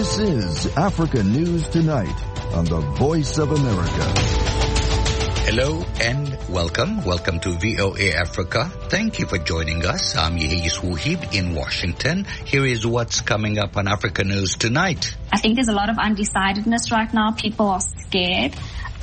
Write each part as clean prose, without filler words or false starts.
This is Africa News Tonight on the Voice of America. Hello and welcome. Welcome to VOA Africa. Thank you for joining us. I'm Yehis Wuhib in Washington. Here is what's coming up on Africa News Tonight. I think there's a lot of undecidedness right now. People are scared.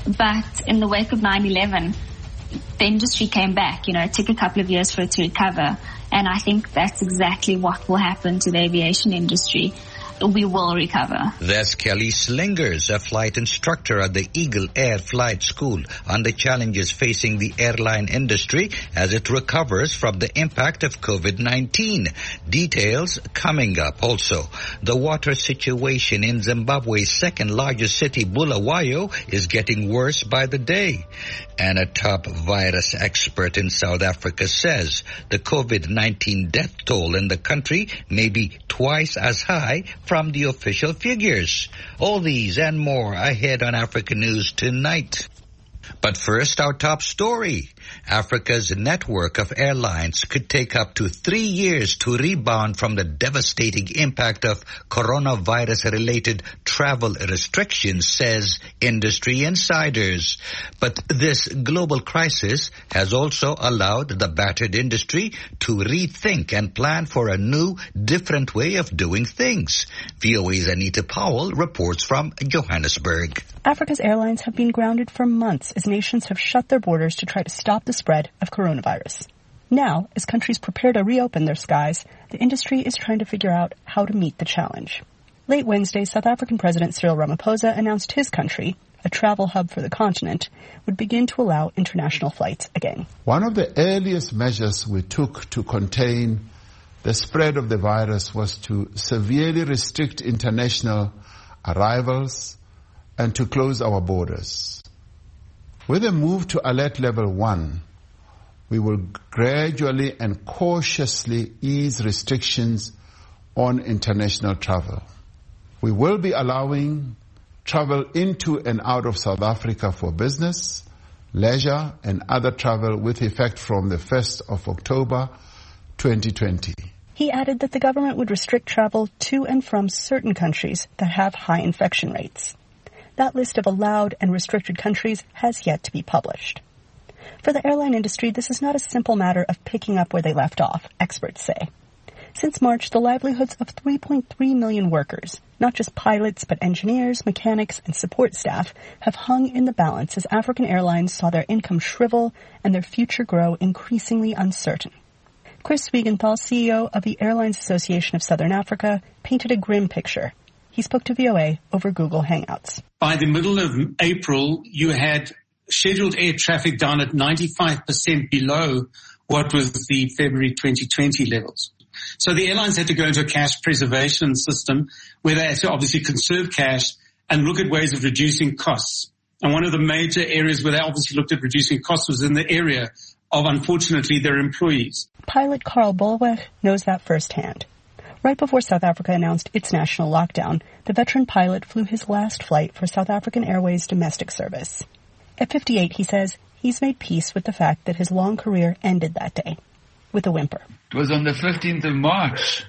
But in the wake of 9/11, the industry came back. It took a couple of years for it to recover. And I think that's exactly what will happen to the aviation industry. We will recover. That's Kelly Slingers, a flight instructor at the Eagle Air Flight School, on the challenges facing the airline industry as it recovers from the impact of COVID-19. Details coming up. Also, the water situation in Zimbabwe's second largest city, Bulawayo, is getting worse by the day. And a top virus expert in South Africa says the COVID-19 death toll in the country may be twice as high from the official figures. All these and more ahead on Africa News Tonight. But first, our top story. Africa's network of airlines could take up to 3 years to rebound from the devastating impact of coronavirus-related travel restrictions, says industry insiders. But this global crisis has also allowed the battered industry to rethink and plan for a new, different way of doing things. VOA's Anita Powell reports from Johannesburg. Africa's airlines have been grounded for months as nations have shut their borders to try to stop the spread of coronavirus. Now, as countries prepare to reopen their skies, the industry is trying to figure out how to meet the challenge. Late Wednesday, South African President Cyril Ramaphosa announced his country, a travel hub for the continent, would begin to allow international flights again. One of the earliest measures we took to contain the spread of the virus was to severely restrict international arrivals and to close our borders. With a move to alert level 1, we will gradually and cautiously ease restrictions on international travel. We will be allowing travel into and out of South Africa for business, leisure, and other travel with effect from the 1st of October 2020. He added that the government would restrict travel to and from certain countries that have high infection rates. That list of allowed and restricted countries has yet to be published. For the airline industry, this is not a simple matter of picking up where they left off, experts say. Since March, the livelihoods of 3.3 million workers, not just pilots but engineers, mechanics, and support staff, have hung in the balance as African airlines saw their income shrivel and their future grow increasingly uncertain. Chris Wiegenthal, CEO of the Airlines Association of Southern Africa, painted a grim picture. He spoke to VOA over Google Hangouts. By the middle of April, you had scheduled air traffic down at 95% below what was the February 2020 levels. So the airlines had to go into a cash preservation system where they had to obviously conserve cash and look at ways of reducing costs. And one of the major areas where they obviously looked at reducing costs was in the area of, unfortunately, their employees. Pilot Carl Bolweg knows that firsthand. Right before South Africa announced its national lockdown, the veteran pilot flew his last flight for South African Airways domestic service. At 58, he says he's made peace with the fact that his long career ended that day, with a whimper. It was on the 15th of March.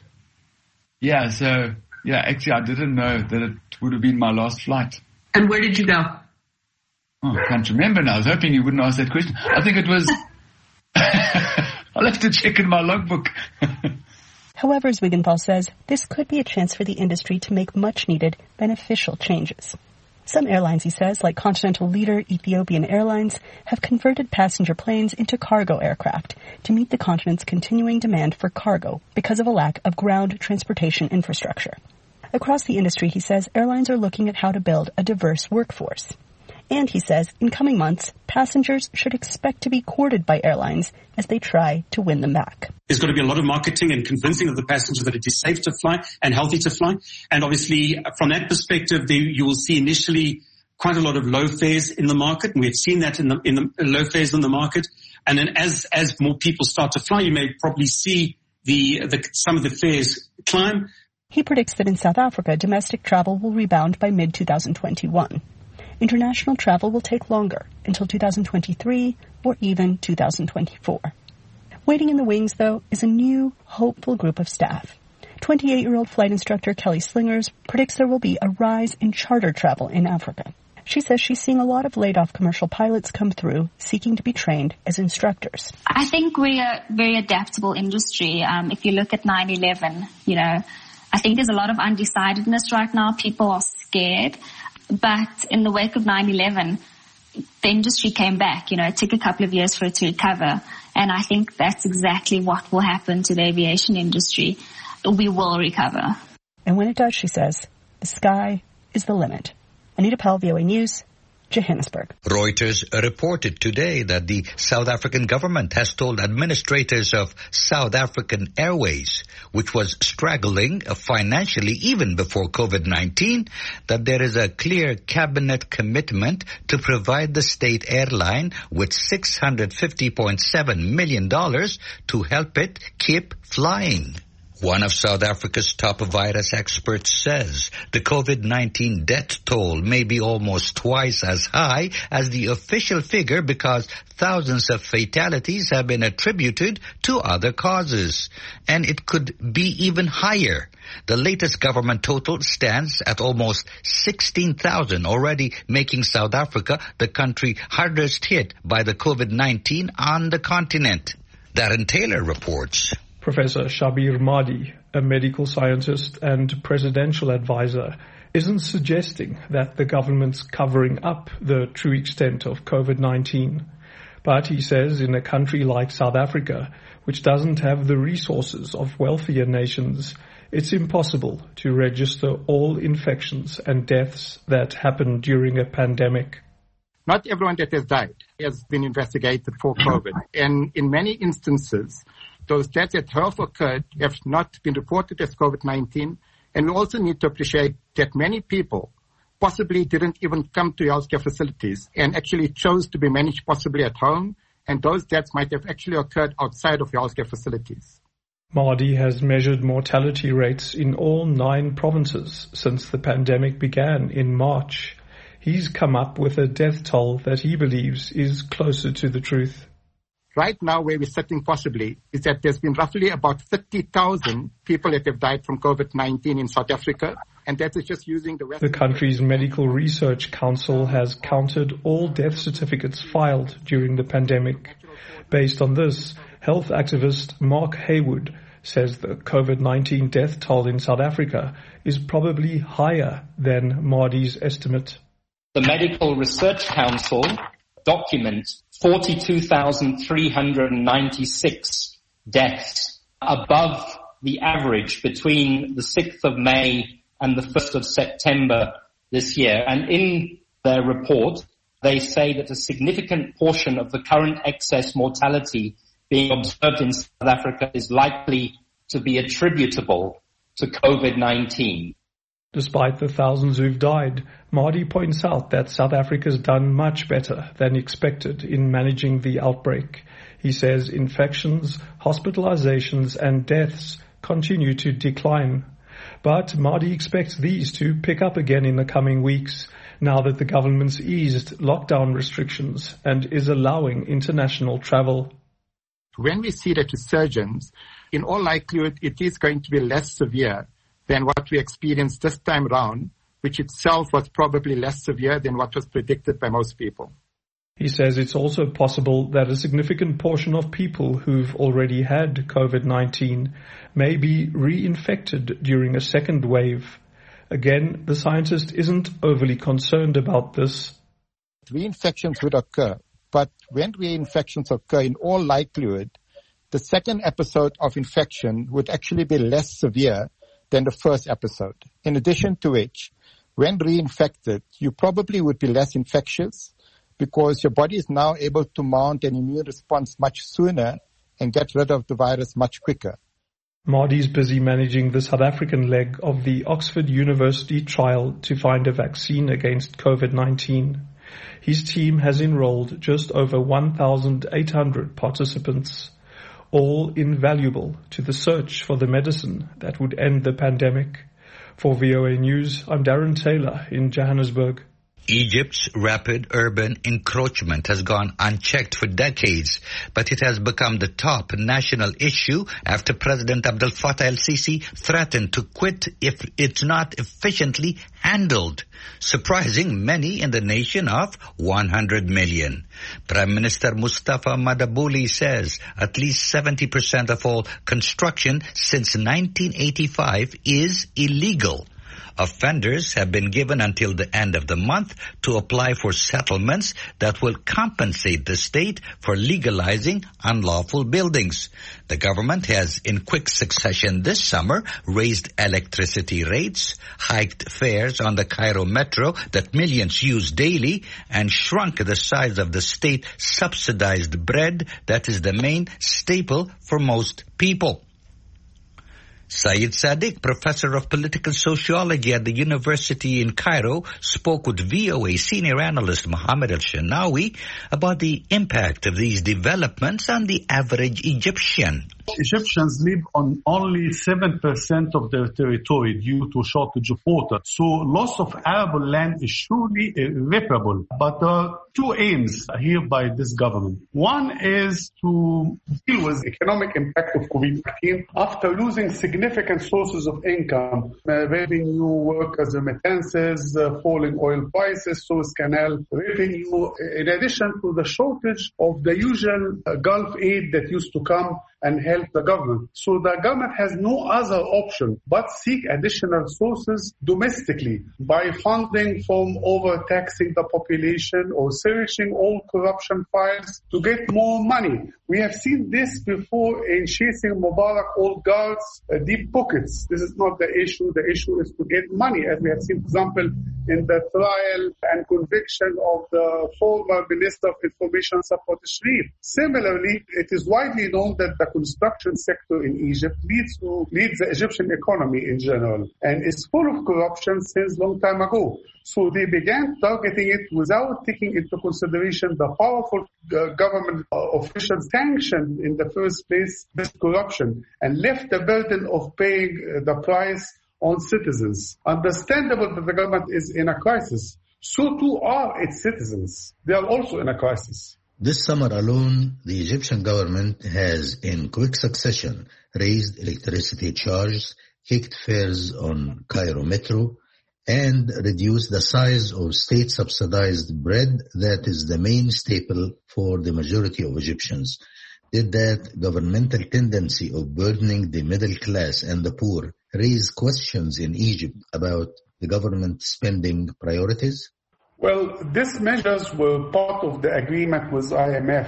Actually I didn't know that it would have been my last flight. And where did you go? Oh, I can't remember now. I was hoping you wouldn't ask that question. I think it was... I'll have to check in my logbook. However, as Wiegenthal says, this could be a chance for the industry to make much-needed beneficial changes. Some airlines, he says, like continental leader Ethiopian Airlines, have converted passenger planes into cargo aircraft to meet the continent's continuing demand for cargo because of a lack of ground transportation infrastructure. Across the industry, he says, airlines are looking at how to build a diverse workforce. And, he says, in coming months, passengers should expect to be courted by airlines as they try to win them back. There's got to be a lot of marketing and convincing of the passenger that it is safe to fly and healthy to fly. And obviously, from that perspective, you will see initially quite a lot of low fares in the market. And we've seen that in the low fares in the market. And then as more people start to fly, you may probably see some of the fares climb. He predicts that in South Africa, domestic travel will rebound by mid-2021. International travel will take longer, until 2023 or even 2024. Waiting in the wings, though, is a new, hopeful group of staff. 28-year-old flight instructor Kelly Slingers predicts there will be a rise in charter travel in Africa. She says she's seeing a lot of laid-off commercial pilots come through seeking to be trained as instructors. I think we're a very adaptable industry. If you look at 9/11, I think there's a lot of undecidedness right now. People are scared. But in the wake of 9/11, the industry came back. It took a couple of years for it to recover. And I think that's exactly what will happen to the aviation industry. We will recover. And when it does, she says, the sky is the limit. Anita Powell, VOA News, Johannesburg. Reuters reported today that the South African government has told administrators of South African Airways, which was struggling financially even before COVID-19, that there is a clear cabinet commitment to provide the state airline with $650.7 million to help it keep flying. One of South Africa's top virus experts says the COVID-19 death toll may be almost twice as high as the official figure because thousands of fatalities have been attributed to other causes. And it could be even higher. The latest government total stands at almost 16,000, already making South Africa the country hardest hit by the COVID-19 on the continent. Darren Taylor reports. Professor Shabir Mahdi, a medical scientist and presidential advisor, isn't suggesting that the government's covering up the true extent of COVID-19. But he says in a country like South Africa, which doesn't have the resources of wealthier nations, it's impossible to register all infections and deaths that happen during a pandemic. Not everyone that has died has been investigated for COVID. And in many instances, those deaths that have occurred have not been reported as COVID-19. And we also need to appreciate that many people possibly didn't even come to healthcare facilities and actually chose to be managed possibly at home. And those deaths might have actually occurred outside of healthcare facilities. Mahdi has measured mortality rates in all 9 provinces since the pandemic began in March. He's come up with a death toll that he believes is closer to the truth. Right now, where we're sitting possibly is that there's been roughly about 30,000 people that have died from COVID-19 in South Africa, and that is just using the West. The country's Medical Research Council has counted all death certificates filed during the pandemic. Based on this, health activist Mark Haywood says the COVID-19 death toll in South Africa is probably higher than Mahdi's estimate. The Medical Research Council documents 42,396 deaths, above the average between the 6th of May and the 1st of September this year. And in their report, they say that a significant portion of the current excess mortality being observed in South Africa is likely to be attributable to COVID-19. Despite the thousands who've died, Mahdi points out that South Africa's done much better than expected in managing the outbreak. He says infections, hospitalizations and deaths continue to decline. But Mahdi expects these to pick up again in the coming weeks, now that the government's eased lockdown restrictions and is allowing international travel. When we see that resurgence, in all likelihood, it is going to be less severe than what we experienced this time round, which itself was probably less severe than what was predicted by most people. He says it's also possible that a significant portion of people who've already had COVID-19 may be reinfected during a second wave. Again, the scientist isn't overly concerned about this. Reinfections would occur, but when reinfections occur, in all likelihood, the second episode of infection would actually be less severe than the first episode. In addition to which, when reinfected, you probably would be less infectious because your body is now able to mount an immune response much sooner and get rid of the virus much quicker. Mahdi's busy managing the South African leg of the Oxford University trial to find a vaccine against COVID-19. His team has enrolled just over 1,800 participants, all invaluable to the search for the medicine that would end the pandemic. For VOA News, I'm Darren Taylor in Johannesburg. Egypt's rapid urban encroachment has gone unchecked for decades, but it has become the top national issue after President Abdel Fattah el-Sisi threatened to quit if it's not efficiently handled, surprising many in the nation of 100 million. Prime Minister Mustafa Madabuli says at least 70% of all construction since 1985 is illegal. Offenders have been given until the end of the month to apply for settlements that will compensate the state for legalizing unlawful buildings. The government has, in quick succession this summer, raised electricity rates, hiked fares on the Cairo metro that millions use daily, and shrunk the size of the state-subsidized bread that is the main staple for most people. Saeed Sadiq, professor of political sociology at the University in Cairo, spoke with VOA senior analyst Mohammed Al-Shanawi about the impact of these developments on the average Egyptian. Egyptians live on only 7% of their territory due to shortage of water. So loss of arable land is surely irreparable. But there are two aims here by this government. One is to deal with the economic impact of COVID-19 after losing significant sources of income, revenue, workers' remittances, falling oil prices, Suez Canal revenue, in addition to the shortage of the usual Gulf aid that used to come and help the government. So the government has no other option but seek additional sources domestically by funding from overtaxing the population or searching all corruption files to get more money. We have seen this before in chasing Mubarak old guards, deep pockets. This is not the issue. The issue is to get money, as we have seen, for example, in the trial and conviction of the former Minister of Information, Safwat Sharif. Similarly, it is widely known that the construction sector in Egypt leads the Egyptian economy in general and is full of corruption since long time ago. So they began targeting it without taking into consideration the powerful government officials sanctioned in the first place this corruption and left the burden of paying the price on citizens. Understandable that the government is in a crisis. So too are its citizens. They are also in a crisis. This summer alone, the Egyptian government has, in quick succession, raised electricity charges, hiked fares on Cairo Metro, and reduced the size of state-subsidized bread that is the main staple for the majority of Egyptians. Did that governmental tendency of burdening the middle class and the poor raise questions in Egypt about the government spending priorities? Well, these measures were part of the agreement with IMF,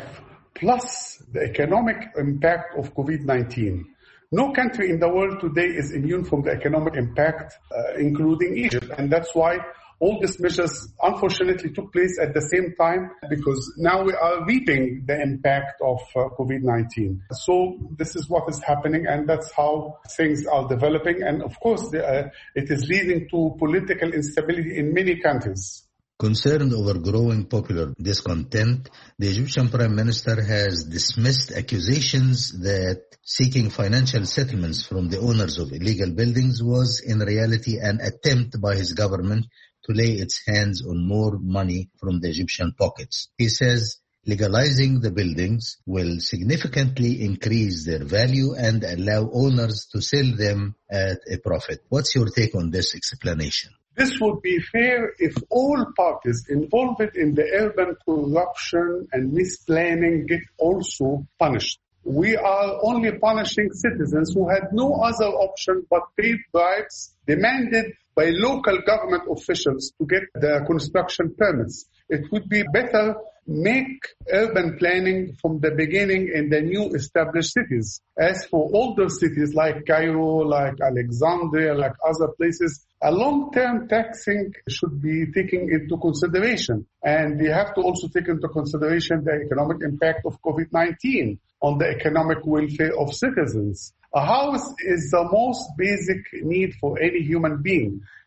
plus the economic impact of COVID-19. No country in the world today is immune from the economic impact, including Egypt. And that's why all these measures, unfortunately, took place at the same time, because now we are reaping the impact of COVID-19. So this is what is happening, and that's how things are developing. And of course, it is leading to political instability in many countries. Concerned over growing popular discontent, the Egyptian Prime Minister has dismissed accusations that seeking financial settlements from the owners of illegal buildings was in reality an attempt by his government to lay its hands on more money from the Egyptian pockets. He says legalizing the buildings will significantly increase their value and allow owners to sell them at a profit. What's your take on this explanation? This would be fair if all parties involved in the urban corruption and misplanning get also punished. We are only punishing citizens who had no other option but paid bribes demanded by local government officials to get the construction permits. It would be better make urban planning from the beginning in the new established cities. As for older cities like Cairo, like Alexandria, like other places, a long-term taxing should be taken into consideration. And you have to also take into consideration the economic impact of COVID-19 on the economic welfare of citizens. A house is the most basic need for any human being.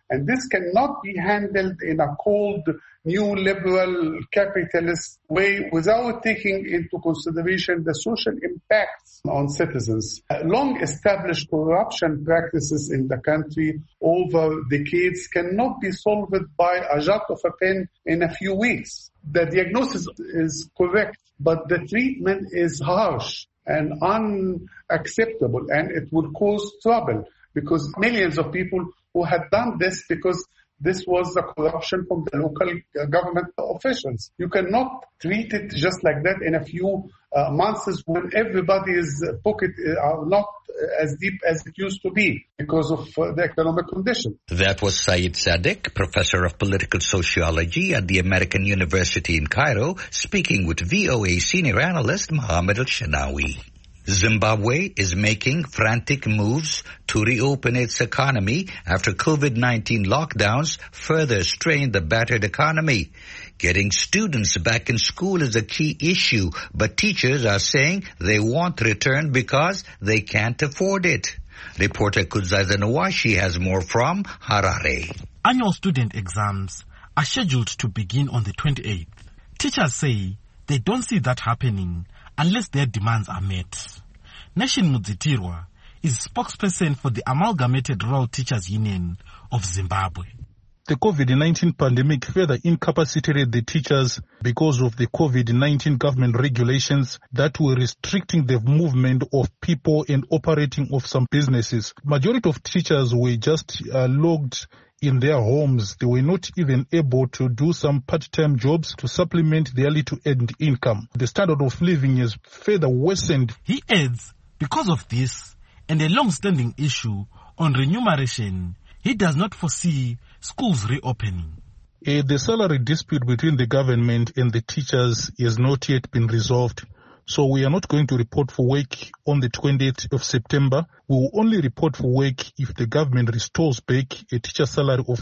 And this cannot be handled in a cold, new liberal capitalist way without taking into consideration the social impacts on citizens. Long established corruption practices in the country over decades cannot be solved by a jot of a pen in a few weeks. The diagnosis is correct, but the treatment is harsh and unacceptable, and it will cause trouble because millions of people who had done this because this was the corruption from the local government officials. You cannot treat it just like that in a few months when everybody's pocket are not as deep as it used to be because of the economic condition. That was Saeed Sadiq, professor of political sociology at the American University in Cairo, speaking with VOA senior analyst Mohammed Al-Shanawi. Zimbabwe is making frantic moves to reopen its economy after COVID-19 lockdowns further strained the battered economy. Getting students back in school is a key issue, but teachers are saying they won't return because they can't afford it. Reporter Kudzaisa Nawashi has more from Harare. Annual student exams are scheduled to begin on the 28th. Teachers say they don't see that happening unless their demands are met. Nation Mudzitirwa is spokesperson for the Amalgamated Rural Teachers Union of Zimbabwe. The COVID-19 pandemic further incapacitated the teachers because of the COVID-19 government regulations that were restricting the movement of people and operating of some businesses. Majority of teachers were just locked in their homes. They were not even able to do some part-time jobs to supplement their little earned income. The standard of living is further worsened. He adds, because of this and a long-standing issue on remuneration, he does not foresee schools reopening. The salary dispute between the government and the teachers has not yet been resolved. So we are not going to report for work on the 20th of September. We will only report for work if the government restores back a teacher salary of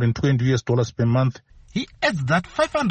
$520 per month. He adds that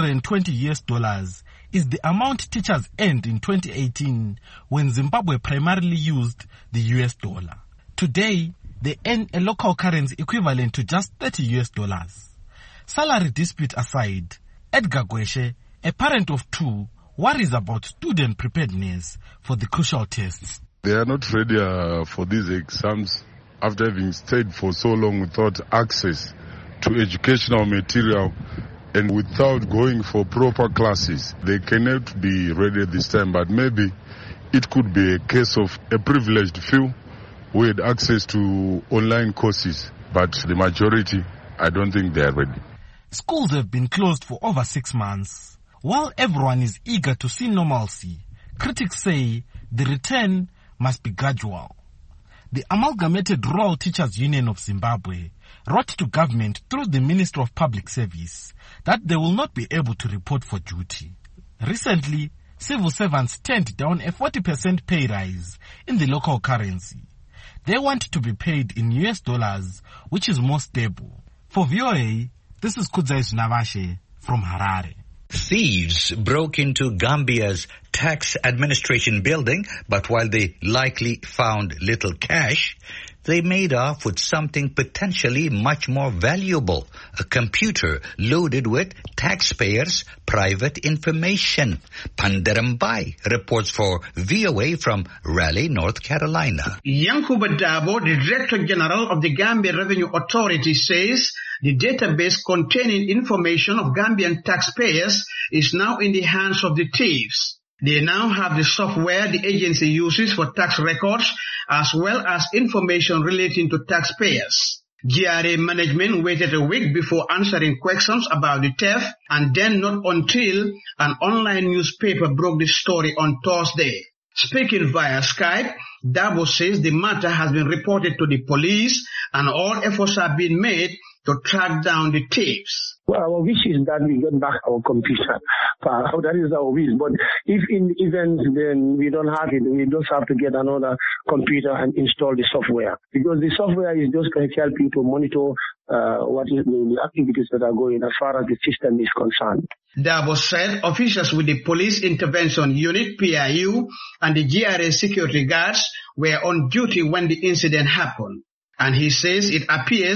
$520 is the amount teachers earned in 2018 when Zimbabwe primarily used the US dollar. Today, they earn a local currency equivalent to just $30. Salary dispute aside, Edgar Gweshe, a parent of two, worries about student preparedness for the crucial tests. They are not ready for these exams after having stayed for so long without access to educational material and without going for proper classes. They cannot be ready this time, but maybe it could be a case of a privileged few who had access to online courses, but the majority, I don't think they are ready. Schools have been closed for over 6 months. While everyone is eager to see normalcy, critics say the return must be gradual. The Amalgamated Rural Teachers Union of Zimbabwe wrote to government through the Minister of Public Service that they will not be able to report for duty. Recently, civil servants turned down a 40% pay rise in the local currency. They want to be paid in US dollars, which is more stable. For VOA, this is Kudzaisa Nawashi from Harare. Thieves broke into Gambia's tax administration building, but while they likely found little cash, they made off with something potentially much more valuable, a computer loaded with taxpayers' private information. Pandarambai reports for VOA from Raleigh, North Carolina. Yankuba Dabo, the Director General of the Gambia Revenue Authority, says the database containing information of Gambian taxpayers is now in the hands of the thieves. They now have the software the agency uses for tax records as well as information relating to taxpayers. GRA management waited a week before answering questions about the theft, and then not until an online newspaper broke the story on Thursday. Speaking via Skype, Dabo says the matter has been reported to the police and all efforts have been made to track down the thieves. Well, our wish is that we get back our computer. That is our wish. But if in event then we don't have it, we just have to get another computer and install the software. Because the software is just going to help you to monitor what is the activities that are going as far as the system is concerned. Dabo said officials with the Police Intervention Unit, PIU, and the GRA security guards were on duty when the incident happened. And he says it appears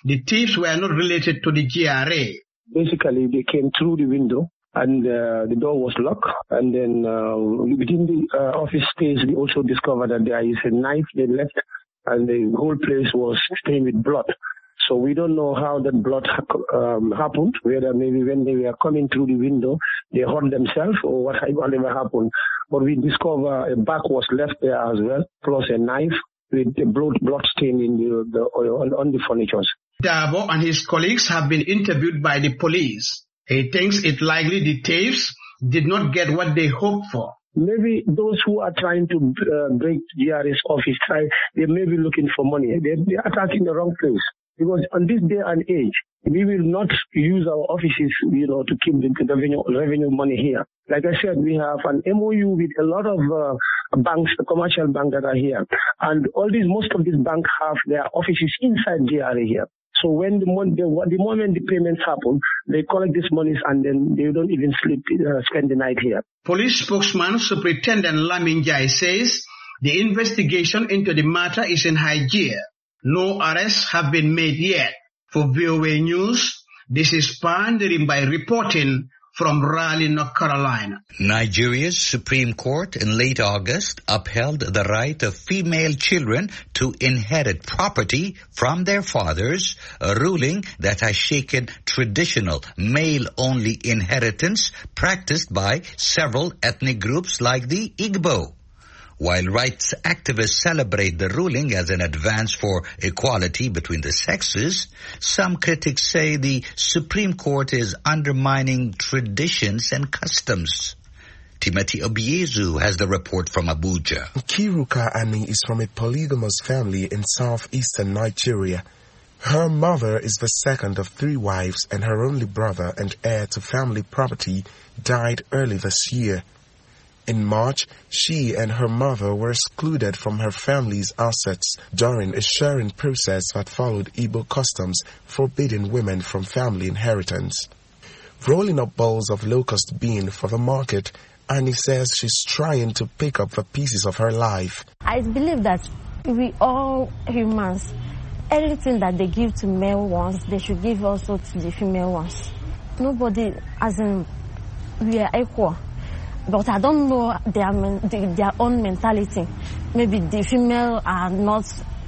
the thieves were not related to the GRA. Basically, they came through the window and the door was locked. And then within the office space, we also discovered that there is a knife they left and the whole place was stained with blood. So we don't know how that blood happened, whether maybe when they were coming through the window, they hurt themselves or whatever happened. But we discovered a bag was left there as well, plus a knife with the blood stain in on the furniture. Dabo and his colleagues have been interviewed by the police. He thinks it likely the thieves did not get what they hoped for. Maybe those who are trying to break GRA's office, they may be looking for money. They're attacking the wrong place. Because on this day and age, we will not use our offices, to keep the revenue money here. Like I said, we have an MOU with a lot of banks, the commercial banks that are here. And most of these banks have their offices inside GRA here. So when the moment the payments happen, they collect these monies and then they don't even spend the night here. Police spokesman Superintendent Lamin Jai says the investigation into the matter is in high gear. No arrests have been made yet. For VOA News, this is Pandering by reporting from Raleigh, North Carolina. Nigeria's Supreme Court in late August upheld the right of female children to inherit property from their fathers, a ruling that has shaken traditional male-only inheritance practiced by several ethnic groups like the Igbo. While rights activists celebrate the ruling as an advance for equality between the sexes, some critics say the Supreme Court is undermining traditions and customs. Timothy Obiezu has the report from Abuja. Kiruka Ani is from a polygamous family in southeastern Nigeria. Her mother is the second of 3 wives, and her only brother and heir to family property died early this year. In March, she and her mother were excluded from her family's assets during a sharing process that followed Igbo customs forbidding women from family inheritance. Rolling up bowls of locust bean for the market, Annie says she's trying to pick up the pieces of her life. I believe that we all humans, anything that they give to male ones, they should give also to the female ones. Nobody, we are equal. But I don't know their own mentality. Maybe the female are not,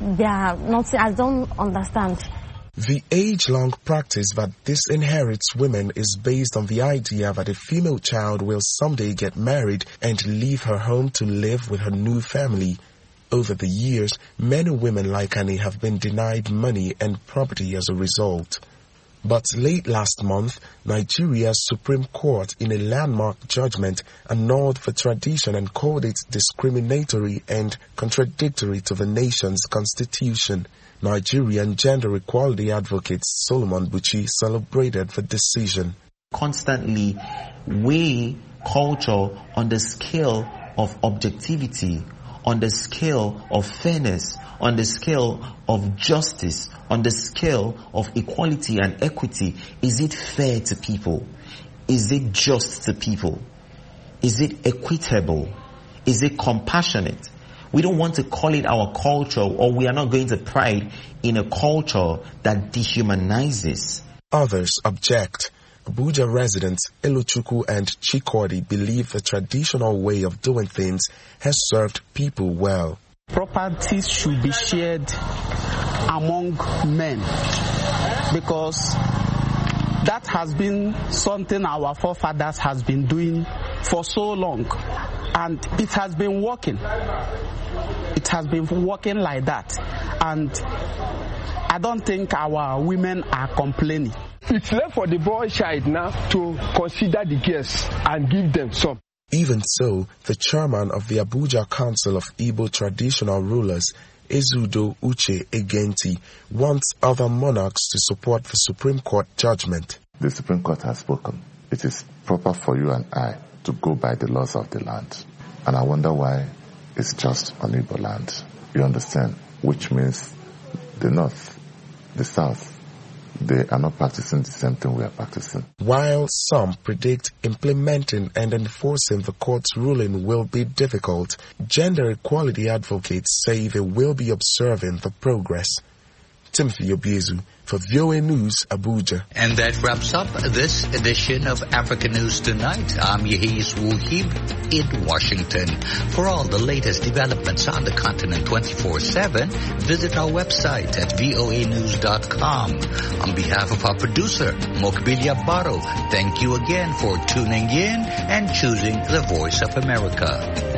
I don't understand. The age-long practice that disinherits women is based on the idea that a female child will someday get married and leave her home to live with her new family. Over the years, many women like Annie have been denied money and property as a result. But late last month, Nigeria's Supreme Court, in a landmark judgment, annulled the tradition and called it discriminatory and contradictory to the nation's constitution. Nigerian gender equality advocate Solomon Buchi celebrated the decision. Constantly weigh culture on the scale of objectivity, on the scale of fairness, on the scale of justice, on the scale of equality and equity. Is it fair to people? Is it just to people? Is it equitable? Is it compassionate? We don't want to call it our culture, or we are not going to pride in a culture that dehumanizes. Others object. Abuja residents Eluchukwu and Chikodi believe the traditional way of doing things has served people well. Properties should be shared among men, because that has been something our forefathers has been doing for so long, and it has been working. It has been working like that, and I don't think our women are complaining. It's left for the boy child now to consider the girls and give them some. Even so, the chairman of the Abuja Council of Igbo Traditional Rulers, Ezudo Uche Egenti, wants other monarchs to support the Supreme Court judgment. The Supreme Court has spoken. It is proper for you and I to go by the laws of the land. And I wonder why it's just on Igbo land. You understand? Which means the North, the South, they are not practicing the same thing we are practicing. While some predict implementing and enforcing the court's ruling will be difficult, gender equality advocates say they will be observing the progress. Timothy Obiezu for VOA News, Abuja. And that wraps up this edition of Africa News Tonight. I'm Yahiz Wuhib in Washington. For all the latest developments on the continent 24/7, visit our website at voanews.com. On behalf of our producer, Mokbilia Baro, thank you again for tuning in and choosing the Voice of America.